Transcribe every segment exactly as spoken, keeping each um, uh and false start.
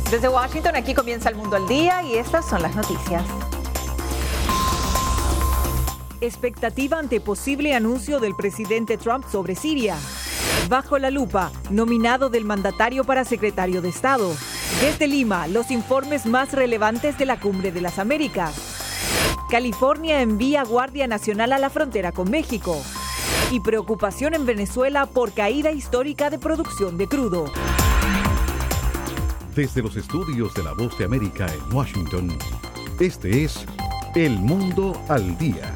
Desde Washington, aquí comienza El Mundo al Día y estas son las noticias. Expectativa ante posible anuncio del presidente Trump sobre Siria. Bajo la lupa, nominado del mandatario para secretario de Estado. Desde Lima, los informes más relevantes de la Cumbre de las Américas. California envía Guardia Nacional a la frontera con México. Y preocupación en Venezuela por caída histórica de producción de crudo. Desde los estudios de La Voz de América en Washington, este es El Mundo al Día.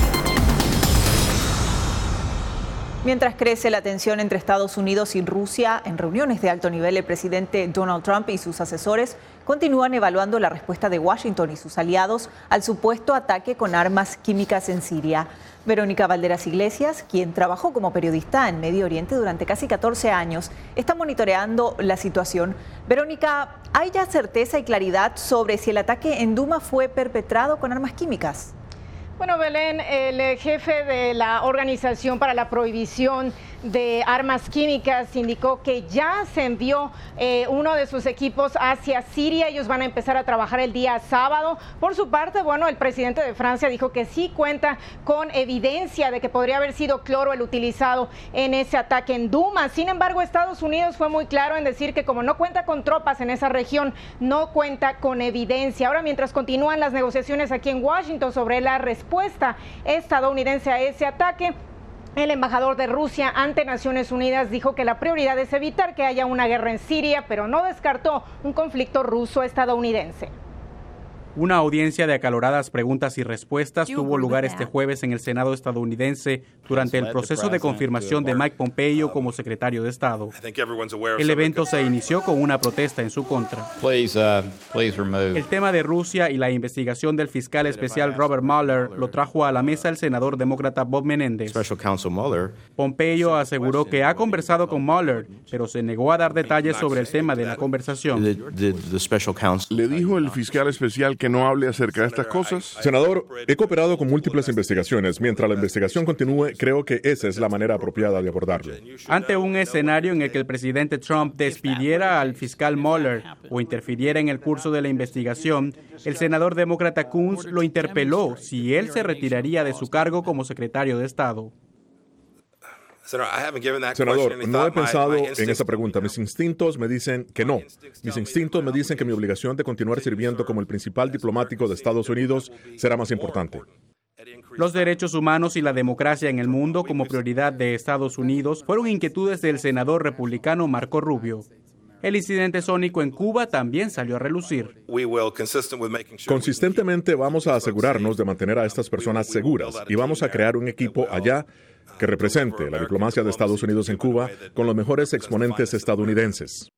Mientras crece la tensión entre Estados Unidos y Rusia, en reuniones de alto nivel, el presidente Donald Trump y sus asesores continúan evaluando la respuesta de Washington y sus aliados al supuesto ataque con armas químicas en Siria. Verónica Valderas Iglesias, quien trabajó como periodista en Medio Oriente durante casi catorce años, está monitoreando la situación. Verónica, ¿hay ya certeza y claridad sobre si el ataque en Duma fue perpetrado con armas químicas? Bueno, Belén, el jefe de la Organización para la Prohibición de Armas Químicas indicó que ya se envió eh, uno de sus equipos hacia Siria. Ellos van a empezar a trabajar el día sábado. Por su parte, bueno, el presidente de Francia dijo que sí cuenta con evidencia de que podría haber sido cloro el utilizado en ese ataque en Duma. Sin embargo, Estados Unidos fue muy claro en decir que como no cuenta con tropas en esa región, no cuenta con evidencia. Ahora, mientras continúan las negociaciones aquí en Washington sobre la respuesta estadounidense a ese ataque, el embajador de Rusia ante Naciones Unidas dijo que la prioridad es evitar que haya una guerra en Siria, pero no descartó un conflicto ruso-estadounidense. Una audiencia de acaloradas preguntas y respuestas tuvo lugar este jueves en el Senado estadounidense durante el proceso de confirmación de Mike Pompeo como secretario de Estado. El evento se inició con una protesta en su contra. El tema de Rusia y la investigación del fiscal especial Robert Mueller lo trajo a la mesa el senador demócrata Bob Menéndez. Pompeo aseguró que ha conversado con Mueller, pero se negó a dar detalles sobre el tema de la conversación. ¿Le dijo el fiscal especial que no hable acerca de estas cosas? Senador, he cooperado con múltiples investigaciones. Mientras la investigación continúe, creo que esa es la manera apropiada de abordarlo. Ante un escenario en el que el presidente Trump despidiera al fiscal Mueller o interfiriera en el curso de la investigación, el senador demócrata Coons lo interpeló si él se retiraría de su cargo como secretario de Estado. Senador, no he pensado en esa pregunta. Mis instintos me dicen que no. Mis instintos me dicen que mi obligación de continuar sirviendo como el principal diplomático de Estados Unidos será más importante. Los derechos humanos y la democracia en el mundo como prioridad de Estados Unidos fueron inquietudes del senador republicano Marco Rubio. El incidente sónico en Cuba también salió a relucir. Consistentemente vamos a asegurarnos de mantener a estas personas seguras y vamos a crear un equipo allá que represente la diplomacia de Estados Unidos en Cuba con los mejores exponentes estadounidenses.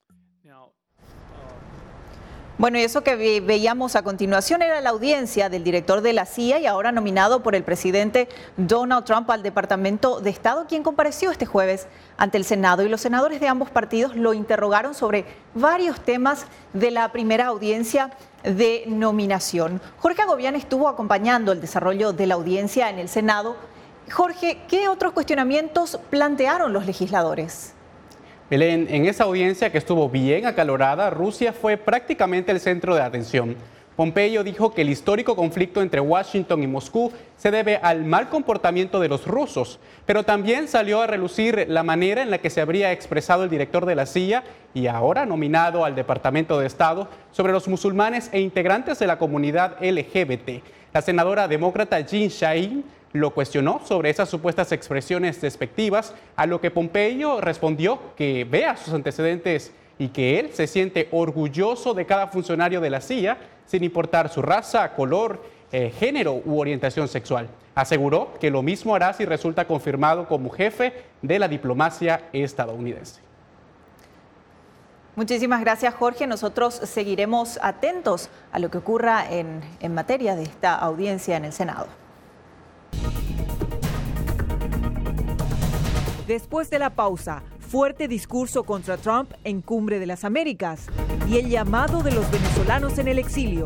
Bueno, y eso que ve- veíamos a continuación era la audiencia del director de la C I A y ahora nominado por el presidente Donald Trump al Departamento de Estado, quien compareció este jueves ante el Senado. Y los senadores de ambos partidos lo interrogaron sobre varios temas de la primera audiencia de nominación. Jorge Agobián estuvo acompañando el desarrollo de la audiencia en el Senado. Jorge, ¿qué otros cuestionamientos plantearon los legisladores? Belén, en esa audiencia que estuvo bien acalorada, Rusia fue prácticamente el centro de atención. Pompeo dijo que el histórico conflicto entre Washington y Moscú se debe al mal comportamiento de los rusos, pero también salió a relucir la manera en la que se habría expresado el director de la C I A y ahora nominado al Departamento de Estado sobre los musulmanes e integrantes de la comunidad L G B T. La senadora demócrata Jean Shaheen lo cuestionó sobre esas supuestas expresiones despectivas, a lo que Pompeo respondió que vea sus antecedentes y que él se siente orgulloso de cada funcionario de la C I A, sin importar su raza, color, eh, género u orientación sexual. Aseguró que lo mismo hará si resulta confirmado como jefe de la diplomacia estadounidense. Muchísimas gracias, Jorge. Nosotros seguiremos atentos a lo que ocurra en, en materia de esta audiencia en el Senado. Después de la pausa, fuerte discurso contra Trump en Cumbre de las Américas y el llamado de los venezolanos en el exilio.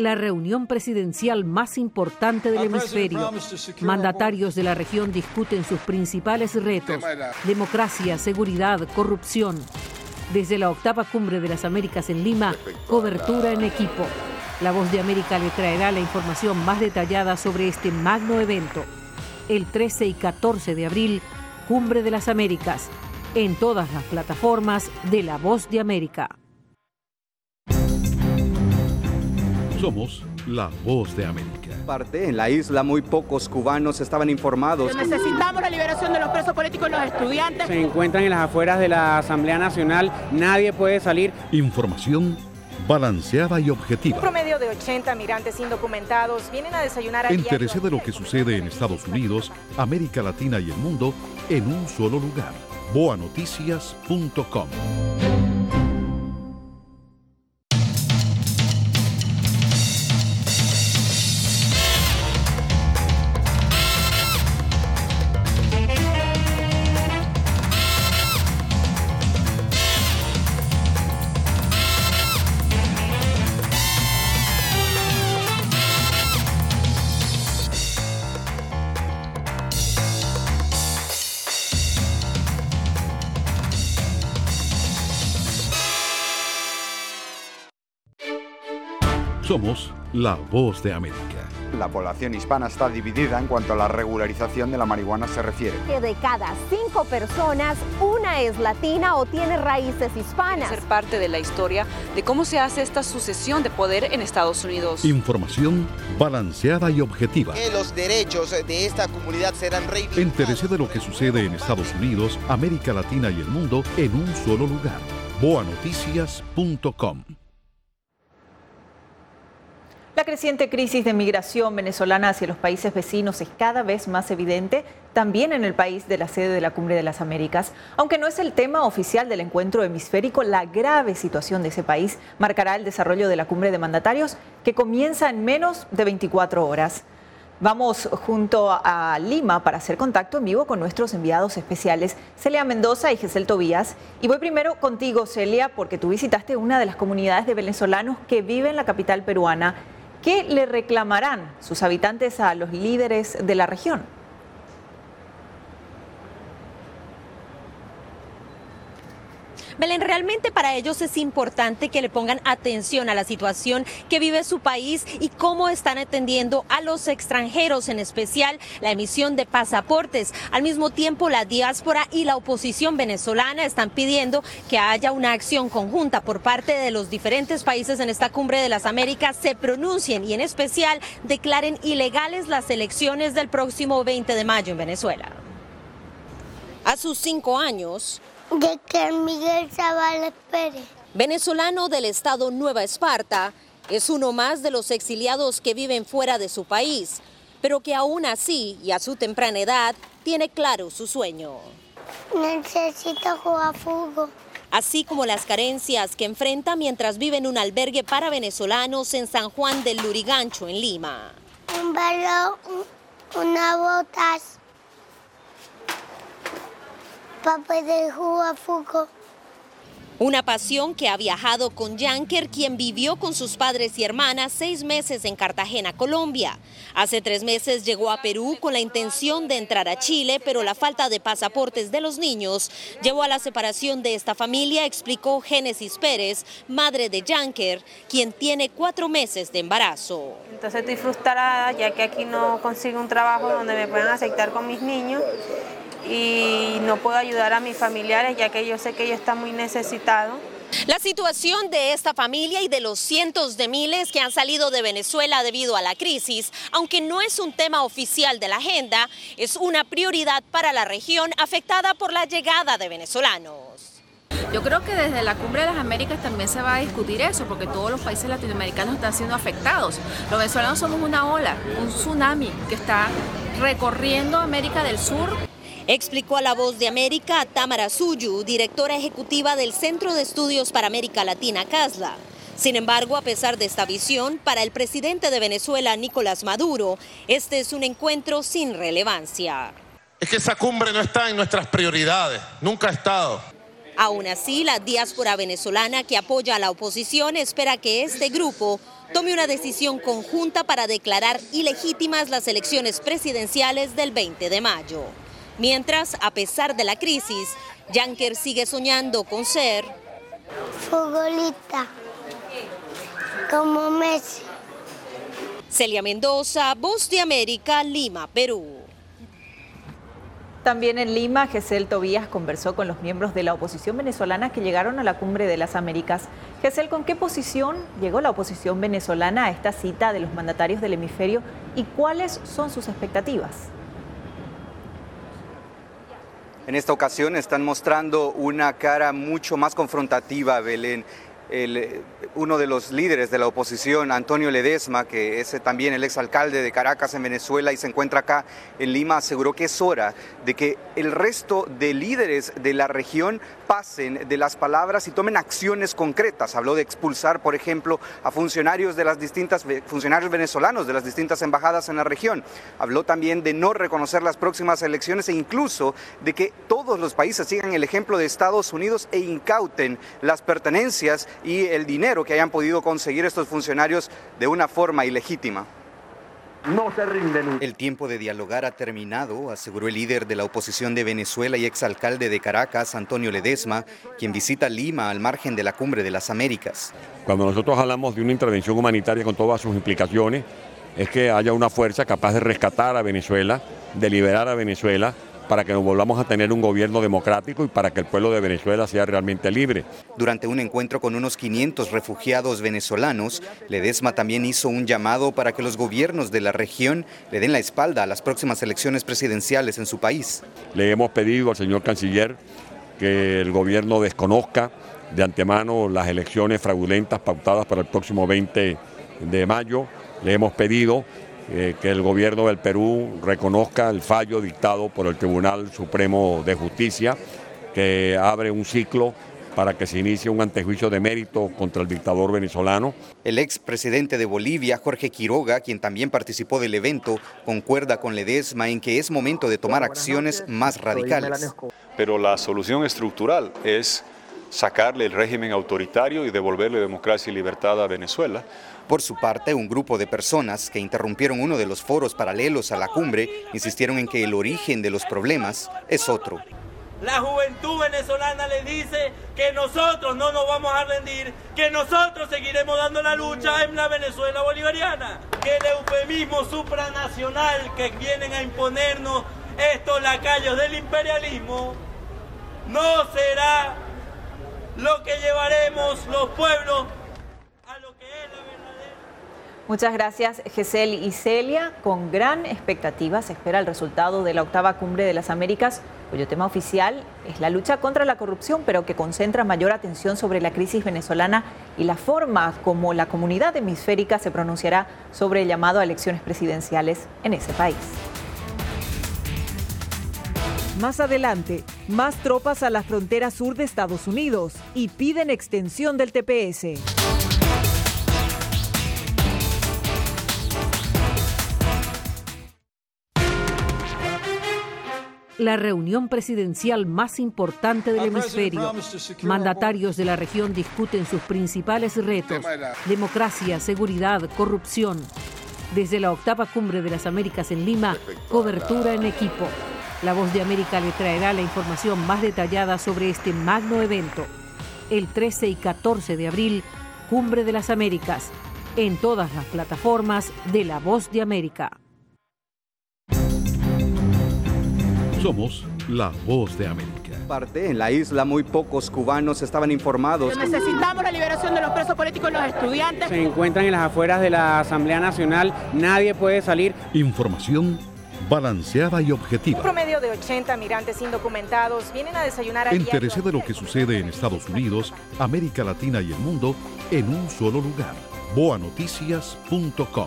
la reunión presidencial más importante del hemisferio. Mandatarios de la región discuten sus principales retos: democracia, seguridad, corrupción. Desde la octava Cumbre de las Américas en Lima, cobertura en equipo. La Voz de América le traerá la información más detallada sobre este magno evento. El trece y catorce de abril, Cumbre de las Américas, en todas las plataformas de La Voz de América. Somos La Voz de América. Parte en la isla muy pocos cubanos estaban informados. Necesitamos la liberación de los presos políticos y los estudiantes. Se encuentran en las afueras de la Asamblea Nacional, nadie puede salir. Información balanceada y objetiva. Un promedio de ochenta migrantes indocumentados vienen a desayunar a Entérese de lo que sucede en Estados Unidos, América Latina y el mundo en un solo lugar. boa noticias punto com. Somos La Voz de América. La población hispana está dividida en cuanto a la regularización de la marihuana se refiere. Que de cada cinco personas, una es latina o tiene raíces hispanas. Ser parte de la historia de cómo se hace esta sucesión de poder en Estados Unidos. Información balanceada y objetiva. Que los derechos de esta comunidad serán reivindicados. Entérese de lo que sucede en Estados Unidos, América Latina y el mundo en un solo lugar. boa noticias punto com. La creciente crisis de migración venezolana hacia los países vecinos es cada vez más evidente también en el país de la sede de la Cumbre de las Américas. Aunque no es el tema oficial del encuentro hemisférico, la grave situación de ese país marcará el desarrollo de la Cumbre de Mandatarios, que comienza en menos de veinticuatro horas. Vamos junto a Lima para hacer contacto en vivo con nuestros enviados especiales, Celia Mendoza y Gesel Tobías. Y voy primero contigo, Celia, porque tú visitaste una de las comunidades de venezolanos que vive en la capital peruana. ¿Qué le reclamarán sus habitantes a los líderes de la región? Belén, realmente para ellos es importante que le pongan atención a la situación que vive su país y cómo están atendiendo a los extranjeros, en especial la emisión de pasaportes. Al mismo tiempo, la diáspora y la oposición venezolana están pidiendo que haya una acción conjunta por parte de los diferentes países en esta Cumbre de las Américas, se pronuncien y en especial declaren ilegales las elecciones del próximo veinte de mayo en Venezuela. A sus cinco años... de que Miguel Zavala Pérez, venezolano del estado Nueva Esparta, es uno más de los exiliados que viven fuera de su país, pero que aún así y a su temprana edad tiene claro su sueño. Necesito jugar fútbol. Así como las carencias que enfrenta mientras vive en un albergue para venezolanos en San Juan del Lurigancho, en Lima. Un balón, una botas. Para poder jugar fútbol. Una pasión que ha viajado con Yanker, quien vivió con sus padres y hermanas seis meses en Cartagena, Colombia. Hace tres meses llegó a Perú con la intención de entrar a Chile, pero la falta de pasaportes de los niños llevó a la separación de esta familia, explicó Génesis Pérez, madre de Yanker, quien tiene cuatro meses de embarazo. Entonces estoy frustrada ya que aquí no consigo un trabajo donde me puedan aceptar con mis niños. Y no puedo ayudar a mis familiares ya que yo sé que ellos están muy necesitados. La situación de esta familia y de los cientos de miles que han salido de Venezuela debido a la crisis, aunque no es un tema oficial de la agenda, es una prioridad para la región afectada por la llegada de venezolanos. Yo creo que desde la Cumbre de las Américas también se va a discutir eso, porque todos los países latinoamericanos están siendo afectados. Los venezolanos somos una ola, un tsunami que está recorriendo América del Sur. Explicó a La Voz de América Tamara Suyu, directora ejecutiva del Centro de Estudios para América Latina, CASLA. Sin embargo, a pesar de esta visión, para el presidente de Venezuela, Nicolás Maduro, este es un encuentro sin relevancia. Es que esa cumbre no está en nuestras prioridades, nunca ha estado. Aún así, la diáspora venezolana que apoya a la oposición espera que este grupo tome una decisión conjunta para declarar ilegítimas las elecciones presidenciales del veinte de mayo. Mientras, a pesar de la crisis, Yanker sigue soñando con ser futbolista, como Messi. Celia Mendoza, Voz de América, Lima, Perú. También en Lima, Gesell Tobías conversó con los miembros de la oposición venezolana que llegaron a la Cumbre de las Américas. Gesell, ¿con qué posición llegó la oposición venezolana a esta cita de los mandatarios del hemisferio y cuáles son sus expectativas? En esta ocasión están mostrando una cara mucho más confrontativa, Belén. El, uno de los líderes de la oposición, Antonio Ledezma, que es también el exalcalde de Caracas en Venezuela y se encuentra acá en Lima, aseguró que es hora de que el resto de líderes de la región pasen de las palabras y tomen acciones concretas. Habló de expulsar, por ejemplo, a funcionarios de las distintas funcionarios venezolanos de las distintas embajadas en la región. Habló también de no reconocer las próximas elecciones e incluso de que todos los países sigan el ejemplo de Estados Unidos e incauten las pertenencias y el dinero que hayan podido conseguir estos funcionarios de una forma ilegítima. No se rinden. El tiempo de dialogar ha terminado, aseguró el líder de la oposición de Venezuela y exalcalde de Caracas, Antonio Ledezma, quien visita Lima al margen de la Cumbre de las Américas. Cuando nosotros hablamos de una intervención humanitaria con todas sus implicaciones, es que haya una fuerza capaz de rescatar a Venezuela, de liberar a Venezuela, para que nos volvamos a tener un gobierno democrático y para que el pueblo de Venezuela sea realmente libre. Durante un encuentro con unos quinientos refugiados venezolanos, Ledezma también hizo un llamado para que los gobiernos de la región le den la espalda a las próximas elecciones presidenciales en su país. Le hemos pedido al señor canciller que el gobierno desconozca de antemano las elecciones fraudulentas pautadas para el próximo veinte de mayo. Le hemos pedido Eh, que el gobierno del Perú reconozca el fallo dictado por el Tribunal Supremo de Justicia, que abre un ciclo para que se inicie un antejuicio de mérito contra el dictador venezolano. El expresidente de Bolivia, Jorge Quiroga, quien también participó del evento, concuerda con Ledezma en que es momento de tomar acciones más radicales. Pero la solución estructural es sacarle el régimen autoritario y devolverle democracia y libertad a Venezuela. Por su parte, un grupo de personas que interrumpieron uno de los foros paralelos a la cumbre insistieron en que el origen de los problemas es otro. La juventud venezolana le dice que nosotros no nos vamos a rendir, que nosotros seguiremos dando la lucha en la Venezuela bolivariana, que el eufemismo supranacional que vienen a imponernos estos lacayos del imperialismo no será lo que llevaremos los pueblos a lo que es la verdadera. Muchas gracias, Gesell y Celia. Con gran expectativa se espera el resultado de la octava Cumbre de las Américas, cuyo tema oficial es la lucha contra la corrupción, pero que concentra mayor atención sobre la crisis venezolana y la forma como la comunidad hemisférica se pronunciará sobre el llamado a elecciones presidenciales en ese país. Más adelante, más tropas a la frontera sur de Estados Unidos y piden extensión del T P S. La reunión presidencial más importante del hemisferio. Mandatarios de la región discuten sus principales retos: democracia, seguridad, corrupción. Desde la octava Cumbre de las Américas en Lima, cobertura en equipo. La Voz de América le traerá la información más detallada sobre este magno evento. El trece y catorce de abril, Cumbre de las Américas, en todas las plataformas de La Voz de América. Somos La Voz de América. Parte, en la isla muy pocos cubanos estaban informados. Necesitamos la liberación de los presos políticos y los estudiantes. Se encuentran en las afueras de la Asamblea Nacional, nadie puede salir. Información balanceada y objetiva. Un promedio de ochenta migrantes indocumentados vienen a desayunar a Entérese de lo que sucede en Estados Unidos, América Latina y el mundo en un solo lugar. boa noticias punto com.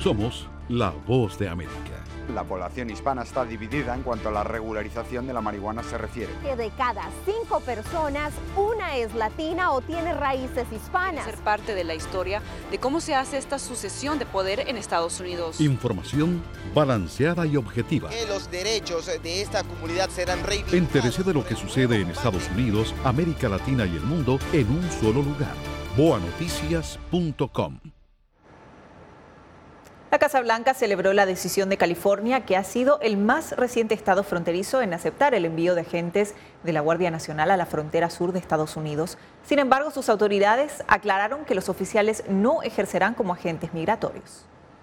Somos la voz de América. La población hispana está dividida en cuanto a la regularización de la marihuana se refiere. Que de cada cinco personas, una es latina o tiene raíces hispanas. Ser parte de la historia de cómo se hace esta sucesión de poder en Estados Unidos. Información balanceada y objetiva. Que los derechos de esta comunidad serán reivindicados. Entérese de lo que sucede en Estados Unidos, América Latina y el mundo en un solo lugar. boa noticias punto com. La Casa Blanca celebró la decisión de California, que ha sido el más reciente estado fronterizo en aceptar el envío de agentes de la Guardia Nacional a la frontera sur de Estados Unidos. Sin embargo, sus autoridades aclararon que los oficiales no ejercerán como agentes migratorios.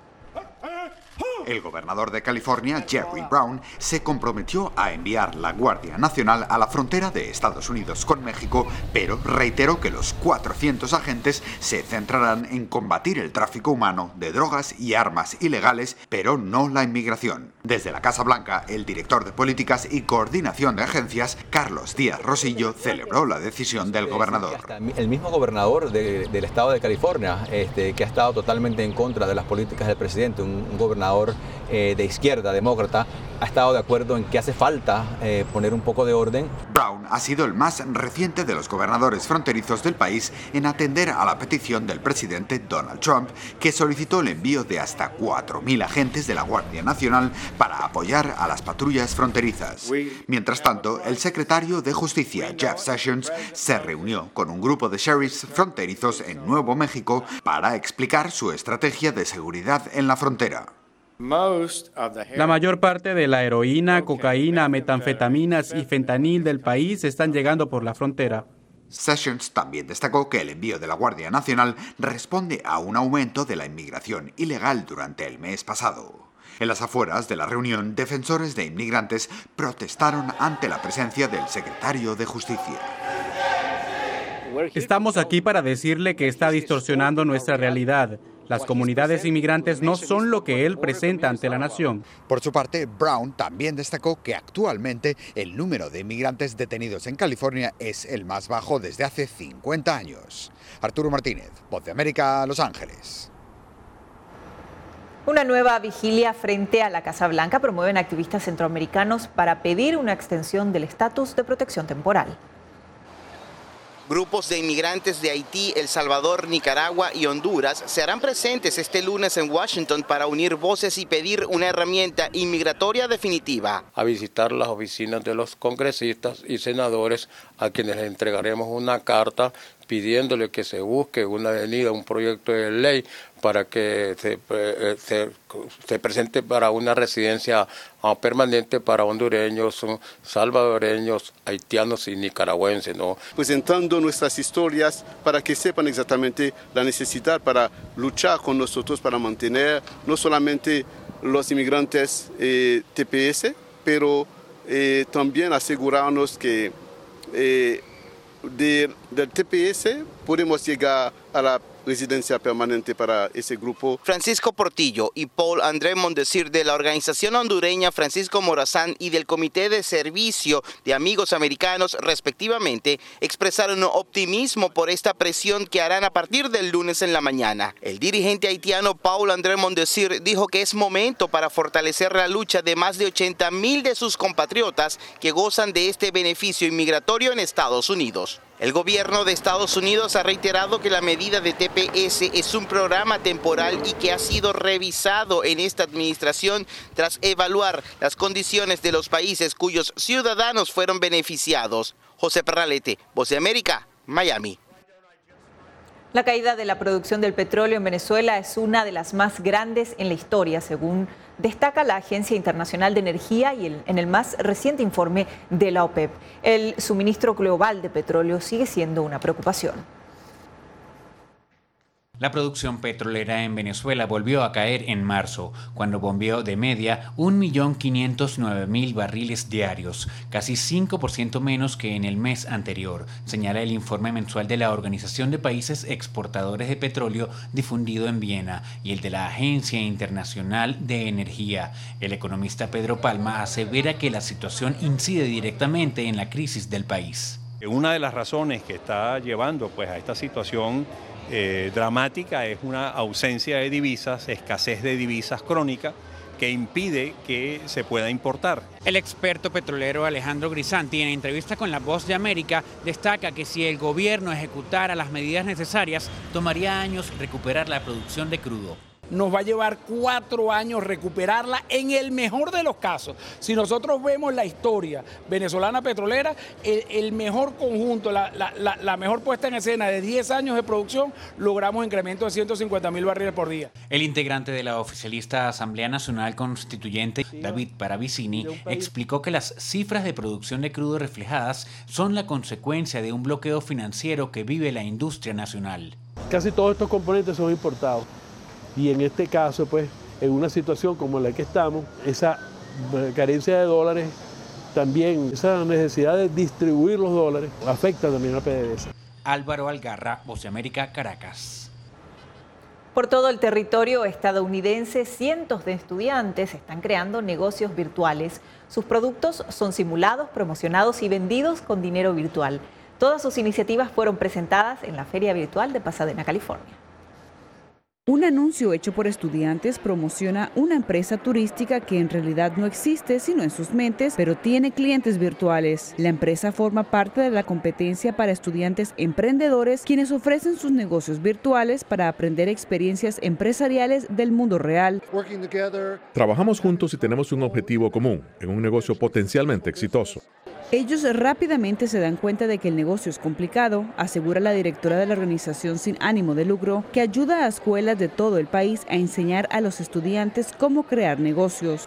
El gobernador de California, Jerry Brown, se comprometió a enviar la Guardia Nacional a la frontera de Estados Unidos con México, pero reiteró que los cuatrocientos agentes se centrarán en combatir el tráfico humano de drogas y armas ilegales, pero no la inmigración. Desde la Casa Blanca, el director de Políticas y Coordinación de Agencias, Carlos Díaz Rosillo, celebró la decisión del gobernador. El mismo gobernador de, del estado de California, este, que ha estado totalmente en contra de las políticas del presidente, un, un gobernador Eh, de izquierda, demócrata, ha estado de acuerdo en que hace falta eh, poner un poco de orden. Brown ha sido el más reciente de los gobernadores fronterizos del país en atender a la petición del presidente Donald Trump, que solicitó el envío de hasta cuatro mil agentes de la Guardia Nacional para apoyar a las patrullas fronterizas. Mientras tanto, el secretario de Justicia, Jeff Sessions, se reunió con un grupo de sheriffs fronterizos en Nuevo México para explicar su estrategia de seguridad en la frontera. La mayor parte de la heroína, cocaína, metanfetaminas y fentanil del país están llegando por la frontera. Sessions también destacó que el envío de la Guardia Nacional responde a un aumento de la inmigración ilegal durante el mes pasado. En las afueras de la reunión, defensores de inmigrantes protestaron ante la presencia del secretario de Justicia. Estamos aquí para decirle que está distorsionando nuestra realidad. Las comunidades inmigrantes no son lo que él presenta ante la nación. Por su parte, Brown también destacó que actualmente el número de inmigrantes detenidos en California es el más bajo desde hace cincuenta años. Arturo Martínez, Voz de América, Los Ángeles. Una nueva vigilia frente a la Casa Blanca promueven activistas centroamericanos para pedir una extensión del estatus de protección temporal. Grupos de inmigrantes de Haití, El Salvador, Nicaragua y Honduras se harán presentes este lunes en Washington para unir voces y pedir una herramienta inmigratoria definitiva. A visitar las oficinas de los congresistas y senadores, a quienes les entregaremos una carta pidiéndole que se busque una avenida, un proyecto de ley para que se, se, se presente para una residencia permanente para hondureños, salvadoreños, haitianos y nicaragüenses, ¿no? Presentando nuestras historias para que sepan exactamente la necesidad para luchar con nosotros para mantener no solamente los inmigrantes eh, T P S, pero eh, también asegurarnos que eh, de, del T P S podemos llegar a la residencia permanente para ese grupo. Francisco Portillo y Paul André Mondesir de la organización hondureña Francisco Morazán y del Comité de Servicio de Amigos Americanos, respectivamente, expresaron optimismo por esta presión que harán a partir del lunes en la mañana. El dirigente haitiano Paul André Mondesir dijo que es momento para fortalecer la lucha de más de ochenta mil de sus compatriotas que gozan de este beneficio inmigratorio en Estados Unidos. El gobierno de Estados Unidos ha reiterado que la medida de T P S es un programa temporal y que ha sido revisado en esta administración tras evaluar las condiciones de los países cuyos ciudadanos fueron beneficiados. José Perralete, Voz de América, Miami. La caída de la producción del petróleo en Venezuela es una de las más grandes en la historia, según destaca la Agencia Internacional de Energía y el, en el más reciente informe de la OPEP. El suministro global de petróleo sigue siendo una preocupación. La producción petrolera en Venezuela volvió a caer en marzo, cuando bombeó de media un millón quinientos nueve mil barriles diarios, casi cinco por ciento menos que en el mes anterior, señala el informe mensual de la Organización de Países Exportadores de Petróleo difundido en Viena y el de la Agencia Internacional de Energía. El economista Pedro Palma asevera que la situación incide directamente en la crisis del país. Una de las razones que está llevando pues, a esta situación eh, dramática es una ausencia de divisas, escasez de divisas crónica, que impide que se pueda importar. El experto petrolero Alejandro Grisanti, en entrevista con La Voz de América, destaca que si el gobierno ejecutara las medidas necesarias, tomaría años recuperar la producción de crudo. Nos va a llevar cuatro años recuperarla en el mejor de los casos. Si nosotros vemos la historia venezolana petrolera, el, el mejor conjunto, la, la, la, la mejor puesta en escena de diez años de producción, logramos incremento de ciento cincuenta mil barriles por día. El integrante de la oficialista Asamblea Nacional Constituyente, David Paravicini, explicó que las cifras de producción de crudo reflejadas son la consecuencia de un bloqueo financiero que vive la industria nacional. Casi todos estos componentes son importados. Y en este caso, pues, en una situación como la que estamos, esa carencia de dólares, también esa necesidad de distribuir los dólares, afecta también a PDVSA. Álvaro Algarra, Voz de América, Caracas. Por todo el territorio estadounidense, cientos de estudiantes están creando negocios virtuales. Sus productos son simulados, promocionados y vendidos con dinero virtual. Todas sus iniciativas fueron presentadas en la Feria Virtual de Pasadena, California. Un anuncio hecho por estudiantes promociona una empresa turística que en realidad no existe sino en sus mentes, pero tiene clientes virtuales. La empresa forma parte de la competencia para estudiantes emprendedores, quienes ofrecen sus negocios virtuales para aprender experiencias empresariales del mundo real. Trabajamos juntos y tenemos un objetivo común, en un negocio potencialmente exitoso. Ellos rápidamente se dan cuenta de que el negocio es complicado, asegura la directora de la organización sin ánimo de lucro, que ayuda a escuelas de todo el país a enseñar a los estudiantes cómo crear negocios.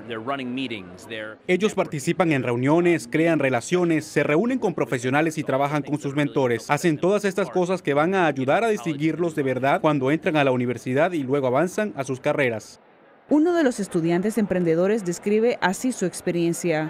Ellos participan en reuniones, crean relaciones, se reúnen con profesionales y trabajan con sus mentores. Hacen todas estas cosas que van a ayudar a distinguirlos de verdad cuando entran a la universidad y luego avanzan a sus carreras. Uno de los estudiantes emprendedores describe así su experiencia.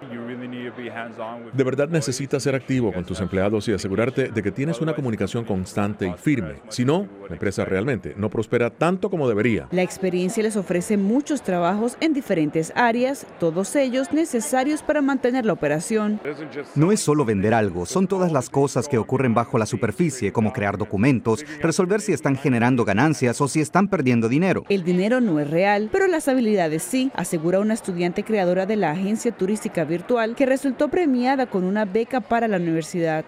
De verdad necesitas ser activo con tus empleados y asegurarte de que tienes una comunicación constante y firme. Si no, la empresa realmente no prospera tanto como debería. La experiencia les ofrece muchos trabajos en diferentes áreas, todos ellos necesarios para mantener la operación. No es solo vender algo, son todas las cosas que ocurren bajo la superficie, como crear documentos, resolver si están generando ganancias o si están perdiendo dinero. El dinero no es real, pero las habilidades sí, asegura una estudiante creadora de la agencia turística virtual que resultó premiada con una beca para la universidad.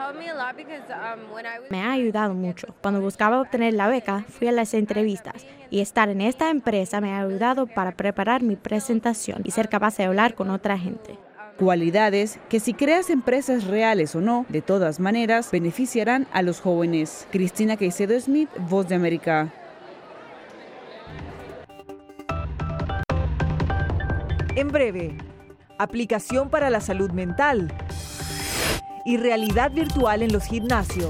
Me ha ayudado mucho. Cuando buscaba obtener la beca, fui a las entrevistas y estar en esta empresa me ha ayudado para preparar mi presentación y ser capaz de hablar con otra gente. Cualidades que, si creas empresas reales o no, de todas maneras beneficiarán a los jóvenes. Cristina Caicedo Smith, Voz de América. En breve, aplicación para la salud mental y realidad virtual en los gimnasios.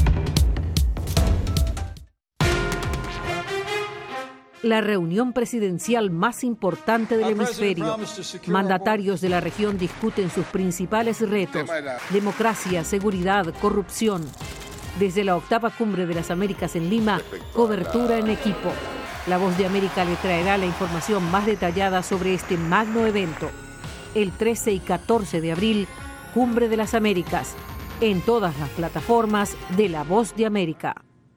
La reunión presidencial más importante del hemisferio. Mandatarios de la región discuten sus principales retos: democracia, seguridad, corrupción. Desde la octava cumbre de las Américas en Lima, cobertura en equipo. La Voz de América le traerá la información más detallada sobre este magno evento. El trece y catorce de abril, Cumbre de las Américas, en todas las plataformas de La Voz de América.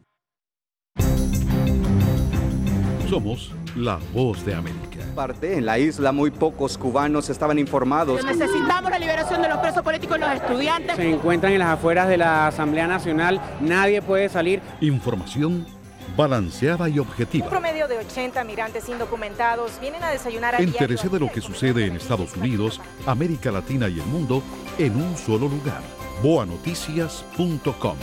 Somos La Voz de América. Parte en la isla, muy pocos cubanos estaban informados. Necesitamos la liberación de los presos políticos y los estudiantes. Se encuentran en las afueras de la Asamblea Nacional, nadie puede salir. Información balanceada y objetiva. Un promedio de ochenta migrantes indocumentados vienen a desayunar a Entérese de lo que sucede en Estados Unidos, América Latina y el mundo en un solo lugar. boa noticias punto com.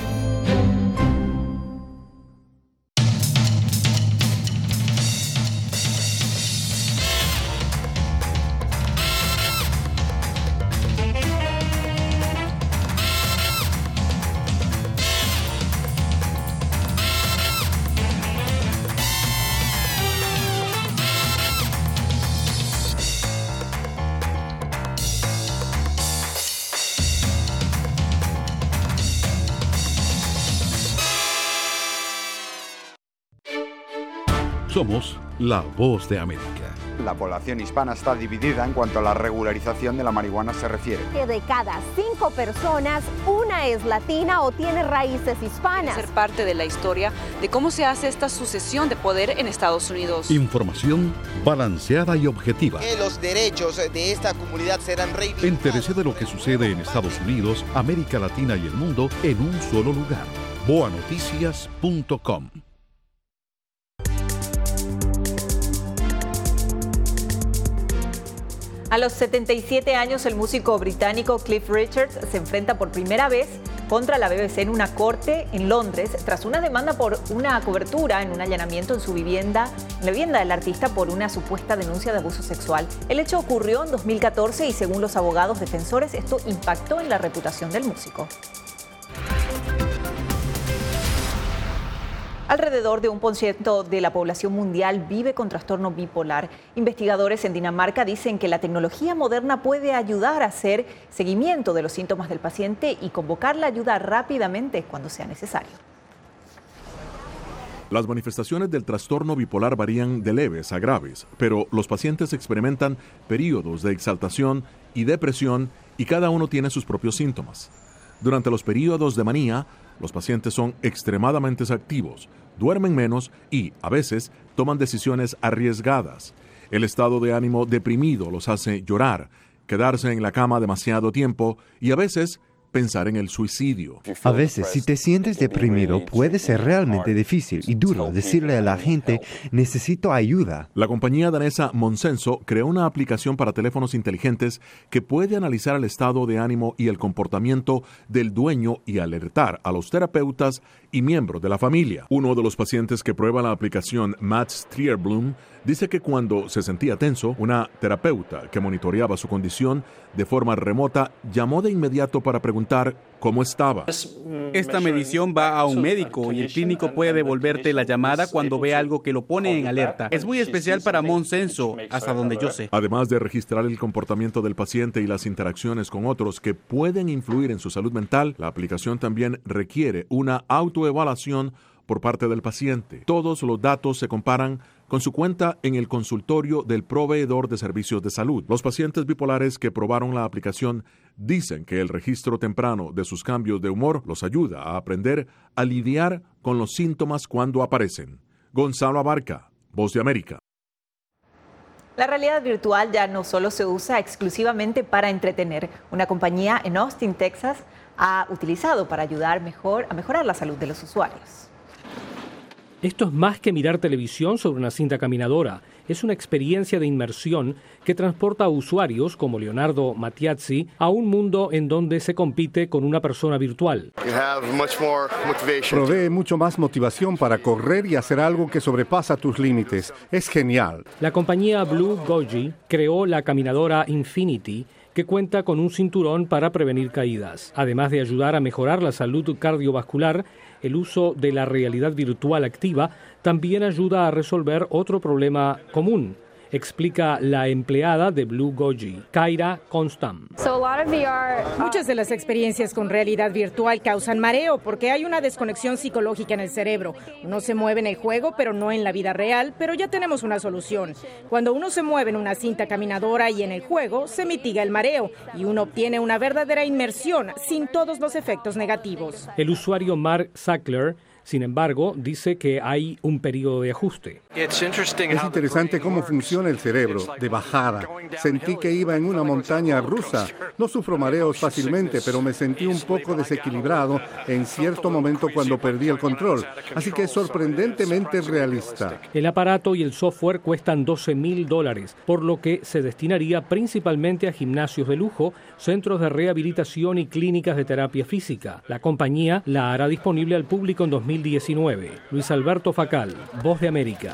Somos La Voz de América. La población hispana está dividida en cuanto a la regularización de la marihuana se refiere. Que de cada cinco personas, una es latina o tiene raíces hispanas. Ser parte de la historia de cómo se hace esta sucesión de poder en Estados Unidos. Información balanceada y objetiva. Que los derechos de esta comunidad serán reivindicados. Entérese de lo que sucede en Estados Unidos, América Latina y el mundo en un solo lugar. boa noticias punto com. A los setenta y siete años, el músico británico Cliff Richards se enfrenta por primera vez contra la B B C en una corte en Londres tras una demanda por una cobertura en un allanamiento en su vivienda, en la vivienda del artista por una supuesta denuncia de abuso sexual. El hecho ocurrió en dos mil catorce y según los abogados defensores, esto impactó en la reputación del músico. Alrededor de un por ciento de la población mundial vive con trastorno bipolar. Investigadores en Dinamarca dicen que la tecnología moderna puede ayudar a hacer seguimiento de los síntomas del paciente y convocar la ayuda rápidamente cuando sea necesario. Las manifestaciones del trastorno bipolar varían de leves a graves, pero los pacientes experimentan periodos de exaltación y depresión y cada uno tiene sus propios síntomas. Durante los periodos de manía, los pacientes son extremadamente activos, duermen menos y, a veces, toman decisiones arriesgadas. El estado de ánimo deprimido los hace llorar, quedarse en la cama demasiado tiempo y, a veces, pensar en el suicidio. A veces, si te sientes deprimido, puede ser realmente difícil y duro decirle a la gente, necesito ayuda. La compañía danesa Monsenso creó una aplicación para teléfonos inteligentes que puede analizar el estado de ánimo y el comportamiento del dueño y alertar a los terapeutas y miembros de la familia. Uno de los pacientes que prueba la aplicación, Matt Stierblum, dice que cuando se sentía tenso, una terapeuta que monitoreaba su condición de forma remota llamó de inmediato para preguntar cómo estaba. Esta medición va a un médico y el clínico puede devolverte la llamada cuando ve algo que lo pone en alerta. Es muy especial para Monsenso, hasta donde yo sé. Además de registrar el comportamiento del paciente y las interacciones con otros que pueden influir en su salud mental, la aplicación también requiere una autoevaluación por parte del paciente. Todos los datos se comparan con su cuenta en el consultorio del proveedor de servicios de salud. Los pacientes bipolares que probaron la aplicación dicen que el registro temprano de sus cambios de humor los ayuda a aprender a lidiar con los síntomas cuando aparecen. Gonzalo Abarca, Voz de América. La realidad virtual ya no solo se usa exclusivamente para entretener. Una compañía en Austin, Texas, ha utilizado para ayudar mejor, a mejorar la salud de los usuarios. Esto es más que mirar televisión sobre una cinta caminadora. Es una experiencia de inmersión que transporta a usuarios como Leonardo Mattiazzi a un mundo en donde se compite con una persona virtual. Provee mucho más motivación para correr y hacer algo que sobrepasa tus límites. Es genial. La compañía Blue Goji creó la caminadora Infinity, que cuenta con un cinturón para prevenir caídas. Además de ayudar a mejorar la salud cardiovascular, el uso de la realidad virtual activa también ayuda a resolver otro problema común, explica la empleada de Blue Goji, Kaira Constam. Muchas de las experiencias con realidad virtual causan mareo porque hay una desconexión psicológica en el cerebro. Uno se mueve en el juego, pero no en la vida real, pero ya tenemos una solución. Cuando uno se mueve en una cinta caminadora y en el juego, se mitiga el mareo y uno obtiene una verdadera inmersión sin todos los efectos negativos. El usuario Mark Sackler, sin embargo, dice que hay un periodo de ajuste. Es interesante cómo funciona el cerebro, de bajada. Sentí que iba en una montaña rusa. No sufro mareos fácilmente, pero me sentí un poco desequilibrado en cierto momento cuando perdí el control. Así que es sorprendentemente realista. El aparato y el software cuestan doce mil dólares, por lo que se destinaría principalmente a gimnasios de lujo, centros de rehabilitación y clínicas de terapia física. La compañía la hará disponible al público en dos mil diecinueve. Luis Alberto Facal, Voz de América.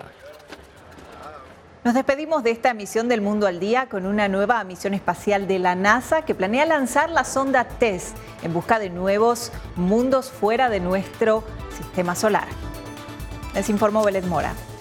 Nos despedimos de esta misión del Mundo al Día con una nueva misión espacial de la NASA que planea lanzar la sonda TESS en busca de nuevos mundos fuera de nuestro sistema solar. Les informó Belén Mora.